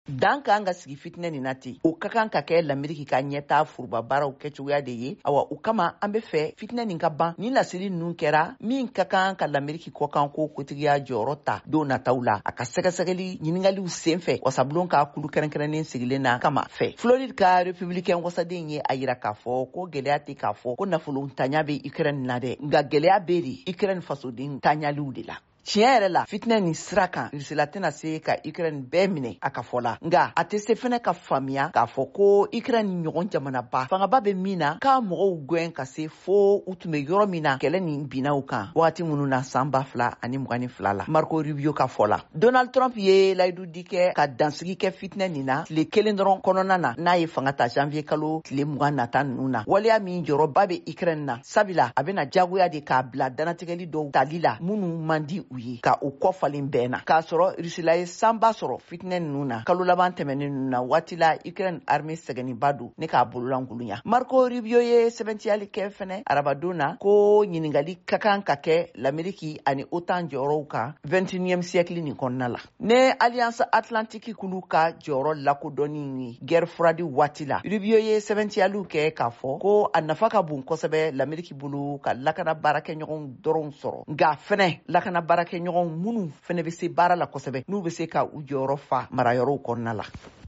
Dan ka an ka sigi fitinɛ nin na ten o ka kan ka kɛ l'Amérique ka ɲɛtaa furuba baaraw kɛcogoya de ye. Awa o kama an be fɛ fitinɛ nin ka ban ni laseli ninnu kɛra min ka kan ka l'Amérique kɔkan ko kotigiya jɔyɔrɔ ta don nataw la a ka sɛgɛsɛgɛli ɲiningaliw sen fɛ wasabulon ka kulu kɛrɛnkɛrɛnnen sigilen na kama fɛ. Floride ka républicain wasaden ye a yira k'a fɔ ko gwɛlɛya tɛ k'a fɔ ko nafolo tanya be Ukraine na dɛ nka gwɛlɛya be de Ukraine fasoden tanyaliw de la. Tiɲɛ yɛrɛ la fitinɛ nin sira kan Rusila tɛna se ka Ukraine bɛɛ minɛ a ka fɔ la nka a tɛ se fɛnɛ ka faamuya k'a fɔ ko Ukraine ɲɔgɔn jamanaba fangaba bɛ min na k'a mɔgɔw gwɛn ka se fo u tun bɛ yɔrɔ min na kɛlɛ nin binnaw kan wagati minnu na san 2022 la. Marco Rubio ka fɔ la. Donald Trump ye layidu di kɛ ka dansigi kɛ fitinɛ nin na tile kelen dɔrɔn kɔnɔna na n'a ye fanga ta janvier kalo tile 20 nata ninnu na. Waleya min jɔrɔba bɛ Ukraine na sabila a bɛna jagoya de k'a bila danatigɛli dɔw tali la minnu man di u ye ka u kɔfalen bɛɛ na k'a sɔrɔ Rusila ye sanba sɔrɔ fitinɛ ninnu na kalo laban tɛmɛnen ninnu na waati la Ukraine armée sɛgɛnniba don ne k'a bololankulunya. Marco Rubio ye sɛbɛntiyali kɛ fɛnɛ arabadon na ko ɲiningali ka kan ka kɛ l'Amérique ani OTAN jɔyɔrɔw kan 21e siècle nin kɔnɔna la. Ne Alliance Atlantique kulu ka jɔyɔrɔ lakodɔnni ye guerre froide waati la Rubio ye sɛbɛntiyaliw kɛ k'a fɔ ko a nafa ka bon kosɛbɛ l'Amérique bolo ka lakana baarakɛɲɔgɔn dɔrɔn sɔrɔ nka fɛnɛ lakana baarakɛɲɔgɔn minnu fɛnɛ bɛ se baara la kosɛbɛ n'u bɛ se ka u jɔyɔrɔ fa marayɔrɔw kɔnɔna la.